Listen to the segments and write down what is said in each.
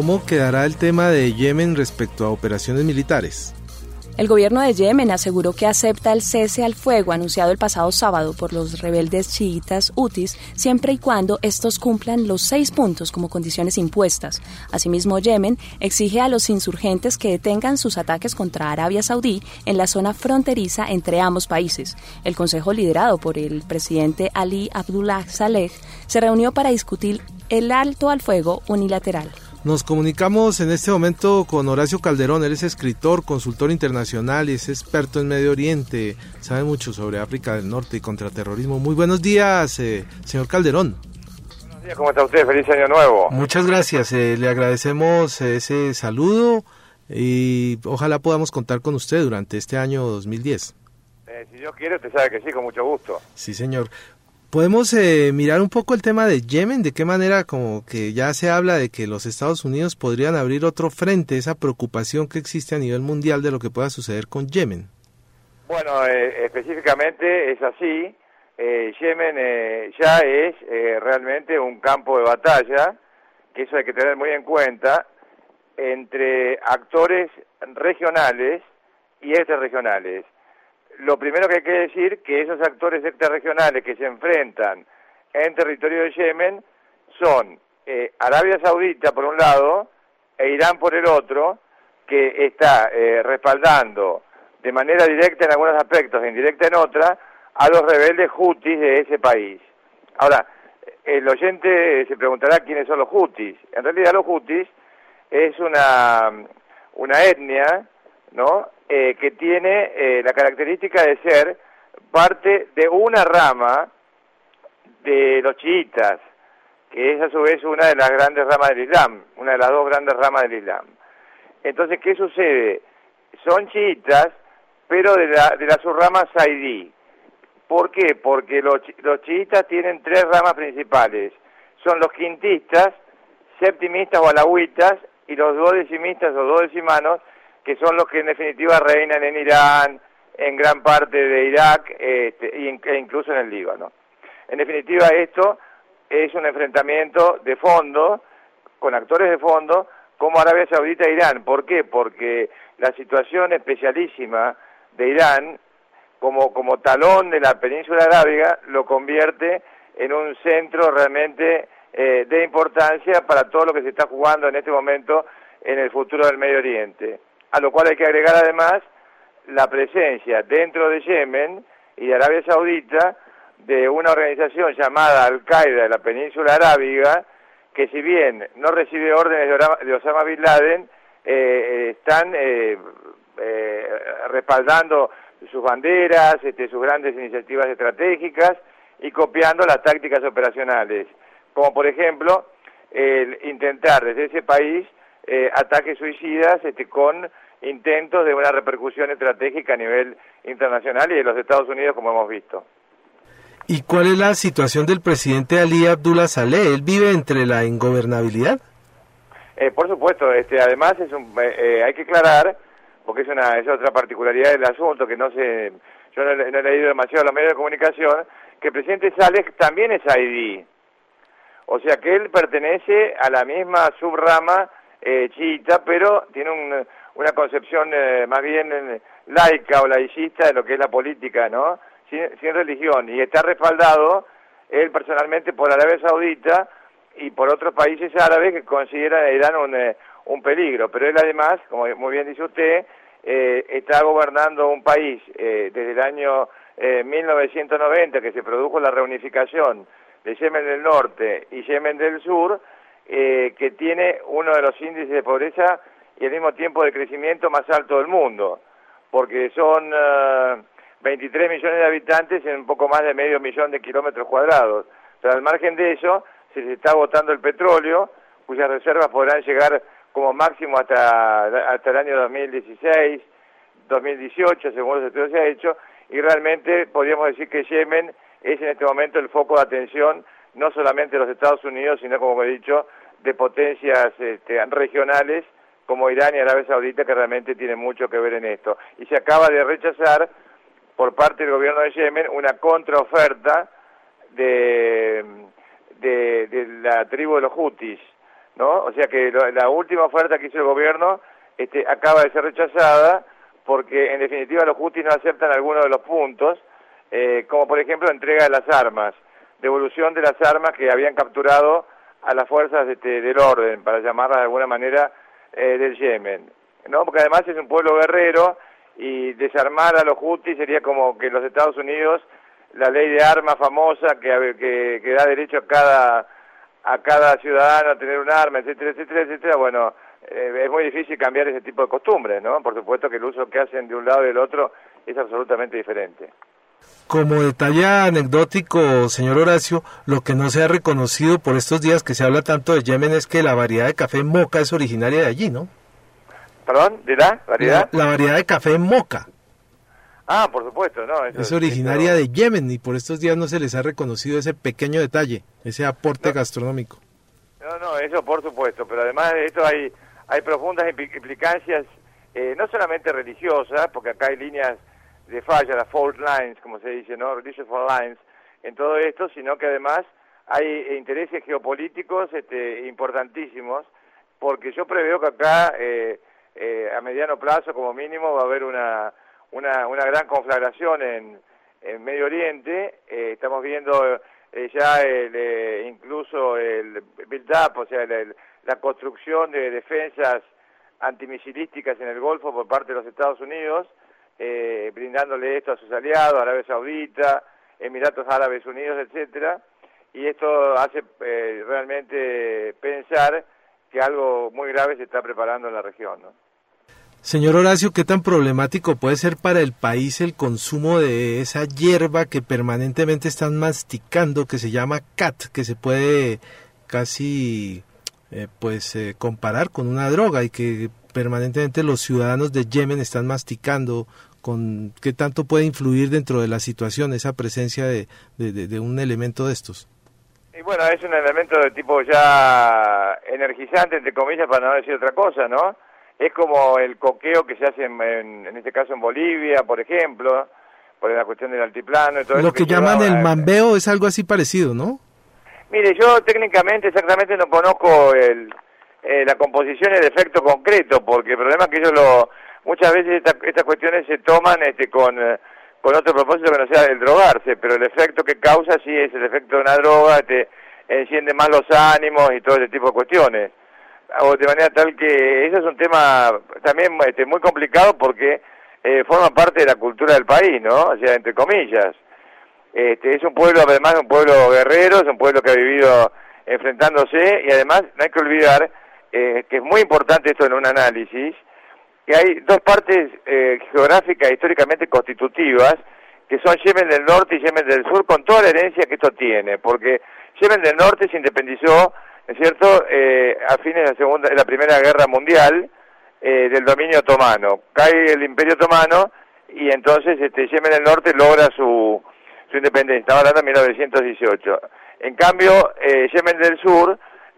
¿Cómo quedará el tema de Yemen respecto a operaciones militares? El gobierno de Yemen aseguró que acepta el cese al fuego anunciado el pasado sábado por los rebeldes chiitas hutis, siempre y cuando estos cumplan los 6 puntos como condiciones impuestas. Asimismo, Yemen exige a los insurgentes que detengan sus ataques contra Arabia Saudí en la zona fronteriza entre ambos países. El consejo liderado por el presidente Ali Abdullah Saleh se reunió para discutir el alto al fuego unilateral. Nos comunicamos en este momento con Horacio Calderón. Él es escritor, consultor internacional y es experto en Medio Oriente. Sabe mucho sobre África del Norte y contraterrorismo. Muy buenos días, señor Calderón. Buenos días, ¿cómo está usted? Feliz año nuevo. Muchas gracias, le agradecemos ese saludo y ojalá podamos contar con usted durante este año 2010. Si Dios quiere, usted sabe que sí, con mucho gusto. Sí, señor. ¿Podemos mirar un poco el tema de Yemen? ¿De qué manera como que ya se habla de que los Estados Unidos podrían abrir otro frente, esa preocupación que existe a nivel mundial de lo que pueda suceder con Yemen? Bueno, específicamente es así. Yemen ya es realmente un campo de batalla, que eso hay que tener muy en cuenta, entre actores regionales y extrarregionales. Lo primero que hay que decir que esos actores extrarregionales que se enfrentan en territorio de Yemen son Arabia Saudita por un lado e Irán por el otro, que está respaldando de manera directa en algunos aspectos e indirecta en otra a los rebeldes hutis de ese país. Ahora, el oyente se preguntará quiénes son los hutis. En realidad los hutis es una etnia, ¿no?, que tiene la característica de ser parte de una rama de los chiitas, que es a su vez una de las grandes ramas del Islam, una de las 2 grandes ramas del Islam. Entonces, ¿qué sucede? Son chiitas, pero de la subrama zaidí. ¿Por qué? Porque los chiitas tienen 3 ramas principales. Son los quintistas, septimistas o alawitas, y los duodecimistas o duodecimanos, que son los que en definitiva reinan en Irán, en gran parte de Irak e incluso en el Líbano. En definitiva, esto es un enfrentamiento de fondo, con actores de fondo, como Arabia Saudita e Irán. ¿Por qué? Porque la situación especialísima de Irán, como talón de la península arábiga, lo convierte en un centro realmente de importancia para todo lo que se está jugando en este momento en el futuro del Medio Oriente. A lo cual hay que agregar además la presencia dentro de Yemen y de Arabia Saudita de una organización llamada Al-Qaeda de la península arábiga, que si bien no recibe órdenes de Osama Bin Laden, están respaldando sus banderas, sus grandes iniciativas estratégicas y copiando las tácticas operacionales, como por ejemplo el intentar desde ese país ataques suicidas con intentos de una repercusión estratégica a nivel internacional y de los Estados Unidos, como hemos visto. ¿Y cuál es la situación del presidente Ali Abdullah Saleh? ¿Él vive entre la ingobernabilidad? Por supuesto, además hay que aclarar, porque es otra particularidad del asunto, que yo no he leído demasiado los medios de comunicación, que el presidente Saleh también es zaidí. O sea que él pertenece a la misma subrama chiita, pero tiene una concepción más bien laica o laicista de lo que es la política, ¿no? Sin religión, y está respaldado él personalmente por Arabia Saudita y por otros países árabes que consideran a Irán un peligro, pero él además, como muy bien dice usted, está gobernando un país desde el año 1990, que se produjo la reunificación de Yemen del Norte y Yemen del Sur, que tiene uno de los índices de pobreza y al mismo tiempo de crecimiento más alto del mundo, porque son 23 millones de habitantes en un poco más de medio millón de kilómetros cuadrados. O sea, al margen de eso, se está agotando el petróleo, cuyas reservas podrán llegar como máximo hasta el año 2016, 2018, según los estudios que se ha hecho, y realmente podríamos decir que Yemen es en este momento el foco de atención, no solamente de los Estados Unidos, sino, como he dicho, de potencias regionales, como Irán y Arabia Saudita, que realmente tienen mucho que ver en esto. Y se acaba de rechazar por parte del gobierno de Yemen una contraoferta de la tribu de los hutis, ¿no? O sea que la última oferta que hizo el gobierno acaba de ser rechazada porque en definitiva los Houthis no aceptan algunos de los puntos, como por ejemplo entrega de las armas, devolución de las armas que habían capturado a las fuerzas del orden, para llamarlas de alguna manera, del Yemen, ¿no? Porque además es un pueblo guerrero y desarmar a los Houthis sería como que en los Estados Unidos la ley de armas famosa que da derecho a cada ciudadano a tener un arma, etcétera, etcétera, etcétera. Bueno, es muy difícil cambiar ese tipo de costumbres, ¿no? Por supuesto que el uso que hacen de un lado y del otro es absolutamente diferente. Como detalle anecdótico, señor Horacio, lo que no se ha reconocido por estos días que se habla tanto de Yemen es que la variedad de café moca es originaria de allí, ¿no? ¿Perdón? ¿De la variedad? La variedad de café moca. Ah, por supuesto, ¿no? Es originaria de Yemen y por estos días no se les ha reconocido ese pequeño detalle, ese aporte gastronómico. No, eso por supuesto, pero además de esto hay profundas implicancias, no solamente religiosas, porque acá hay líneas de falla, las fault lines, como se dice, ¿no? Religious fault lines, en todo esto, sino que además hay intereses geopolíticos importantísimos, porque yo preveo que acá, a mediano plazo, como mínimo, va a haber una gran conflagración en Medio Oriente. Estamos viendo ya incluso el build-up, o sea, la construcción de defensas antimisilísticas en el Golfo por parte de los Estados Unidos, brindándole esto a sus aliados, Arabia Saudita, Emiratos Árabes Unidos, etcétera, y esto hace realmente pensar que algo muy grave se está preparando en la región, ¿no? Señor Horacio, ¿qué tan problemático puede ser para el país el consumo de esa hierba que permanentemente están masticando, que se llama cat, que se puede casi comparar con una droga y que permanentemente los ciudadanos de Yemen están masticando? ¿Qué tanto puede influir dentro de la situación esa presencia de un elemento de estos? Y bueno, es un elemento de tipo ya energizante, entre comillas, para no decir otra cosa, ¿no? Es como el coqueo que se hace en este caso en Bolivia, por ejemplo, por la cuestión del altiplano y todo eso. Lo que llaman el mambeo es algo así parecido, ¿no? Mire, yo técnicamente exactamente no conozco la composición y el efecto concreto, porque el problema es que muchas veces estas cuestiones se toman con otro propósito que no sea el drogarse, pero el efecto que causa sí es el efecto de una droga, te enciende más los ánimos y todo ese tipo de cuestiones. O de manera tal que eso es un tema también muy complicado porque forma parte de la cultura del país, ¿no? O sea, entre comillas. Es un pueblo, además, un pueblo guerrero, es un pueblo que ha vivido enfrentándose y además no hay que olvidar que es muy importante esto en un análisis, que hay dos partes geográficas históricamente constitutivas, que son Yemen del Norte y Yemen del Sur, con toda la herencia que esto tiene, porque Yemen del Norte se independizó, ¿es cierto?, a fines de la Primera Guerra Mundial, del dominio otomano. Cae el Imperio Otomano y entonces Yemen del Norte logra su independencia. Estaba hablando de 1918. En cambio, Yemen del Sur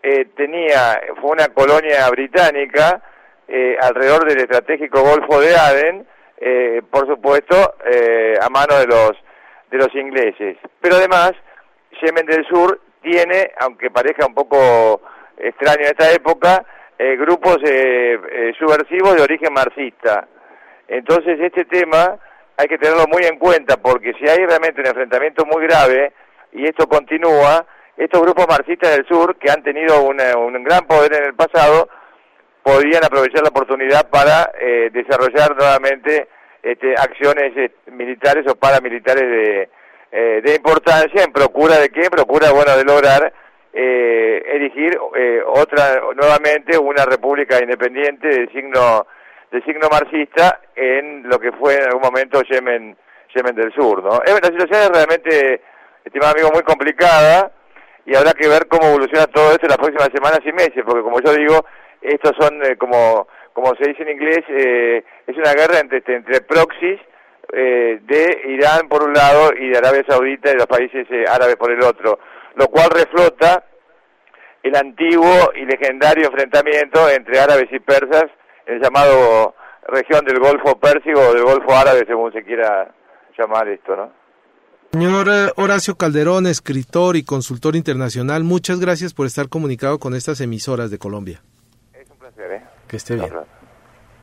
fue una colonia británica alrededor del estratégico Golfo de Adén, por supuesto, a mano de los ingleses. Pero además, Yemen del Sur tiene, aunque parezca un poco extraño en esta época, grupos subversivos de origen marxista. Entonces este tema hay que tenerlo muy en cuenta, porque si hay realmente un enfrentamiento muy grave y esto continúa, estos grupos marxistas del sur, que han tenido un gran poder en el pasado, podrían aprovechar la oportunidad para desarrollar nuevamente acciones militares o paramilitares de importancia, en procura de qué, de lograr erigir nuevamente una república independiente de signo marxista en lo que fue en algún momento Yemen del Sur, ¿no? La situación es realmente, estimado amigo, muy complicada y habrá que ver cómo evoluciona todo esto en las próximas semanas y meses, porque como yo digo, estos son, como se dice en inglés, es una guerra entre proxies de Irán por un lado y de Arabia Saudita y los países árabes por el otro, lo cual reflota el antiguo y legendario enfrentamiento entre árabes y persas en el llamado región del Golfo Pérsico o del Golfo Árabe, según se quiera llamar esto, ¿no? Señor Horacio Calderón, escritor y consultor internacional, muchas gracias por estar comunicado con estas emisoras de Colombia. Es un placer, ¿eh? Que esté bien.